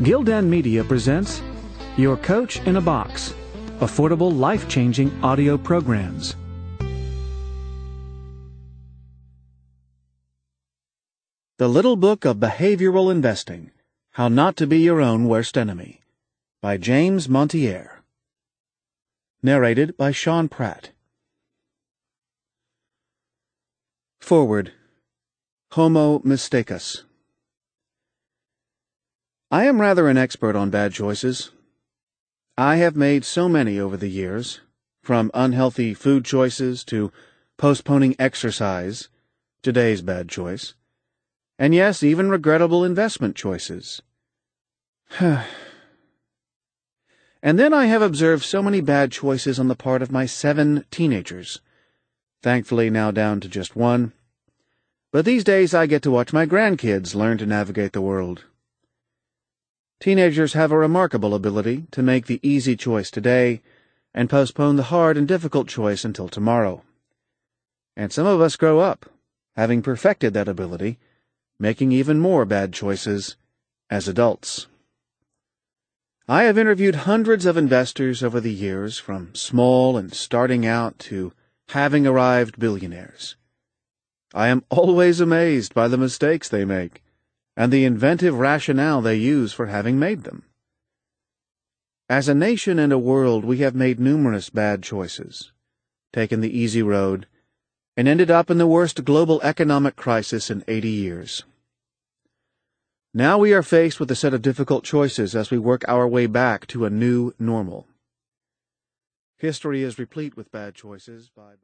Gildan Media presents Your Coach in a Box, affordable, life-changing audio programs. The Little Book of Behavioral Investing, How Not to Be Your Own Worst Enemy, by James Montier. Narrated by Sean Pratt. Forward. Homo Mistakes. I am rather an expert on bad choices. I have made so many over the years, from unhealthy food choices to postponing exercise, today's bad choice, and yes, even regrettable investment choices. And then I have observed so many bad choices on the part of my 7 teenagers, thankfully now down to just 1. But these days I get to watch my grandkids learn to navigate the world. Teenagers have a remarkable ability to make the easy choice today and postpone the hard and difficult choice until tomorrow. And some of us grow up, having perfected that ability, making even more bad choices as adults. I have interviewed hundreds of investors over the years, from small and starting out to having arrived billionaires. I am always amazed by the mistakes they make and the inventive rationale they use for having made them. As a nation and a world, we have made numerous bad choices, taken the easy road, and ended up in the worst global economic crisis in 80 years. Now we are faced with a set of difficult choices as we work our way back to a new normal. History is replete with bad choices by